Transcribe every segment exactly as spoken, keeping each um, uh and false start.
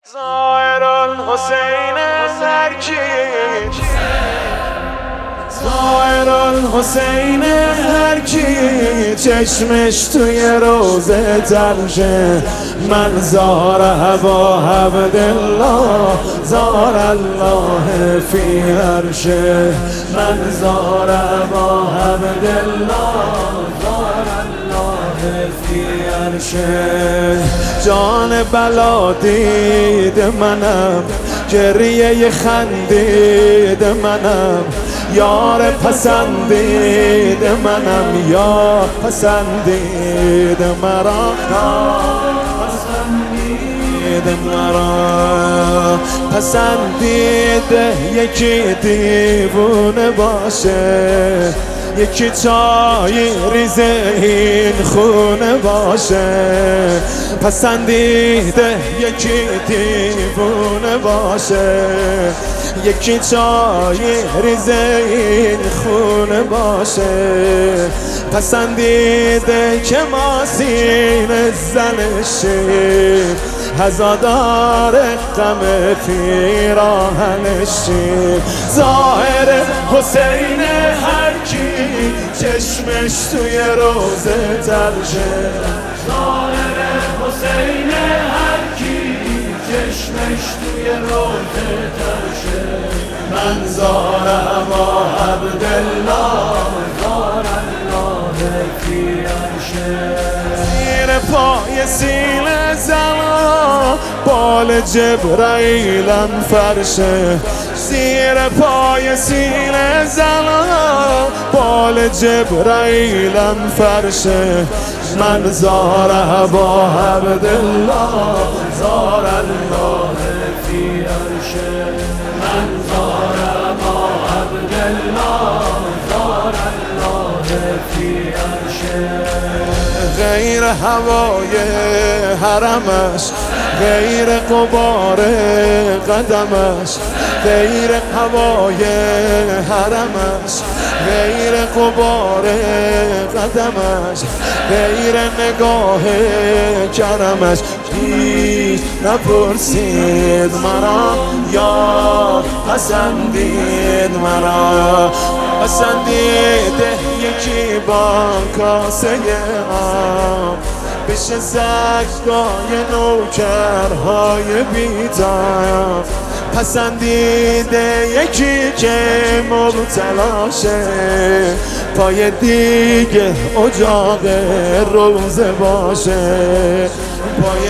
ظاهر الحسین هرکی ظاهر الحسین هرکی چشمش توی روزه ترشه من زار با عبدالله زار الله فی عرشه من زار با عبدالله زار الله فی عرشه جان بلا دید منم گریه خندید منم یار پسندید منم یار پسندید مرا پسندید مرا پسندید یکی دیوونه باشه یکی چای ریزه این خونه باشه پسندیده یکی دیوونه باشه یکی چای ریزه این خونه باشه پسندیده که ما سینه زنشیم هزادار غم پیراهنشیم ظاهر حسین هرکی چشمش توی روزه ترشه ظاهر حسین هرکی چشمش توی روزه ترشه من زارم با عبدالله زار الله فی عرشه زیر پای سیل زلا بال جبرائیلم فرشه زیر پای سیل زلا بال جبرائیلم فرشه من زار با عبدالله زار الله فی عرشه من زار با عبدالله زار الله فی عرشه غیر هوای حرمش غیر غبار قدمش غیر هوای حرمش غیر غبار قدمش غیر نگاه کرمش هیچ نپرسید مرا یا پسندید مرا پسندید یکی با کاسه آب بشه زکای نوکرهای بی‌تاب پسندیده یکی که مبتلاشه پای دیگه اجاق روزه باشه پای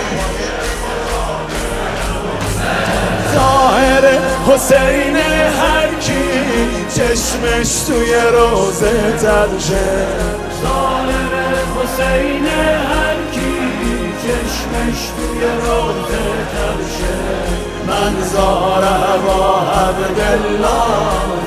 ظاهر حسین هرکی چشمش توی روزه ترشه ظاهر حسین هرکی چشمش توی روزه ترشه من زارم با عبدالله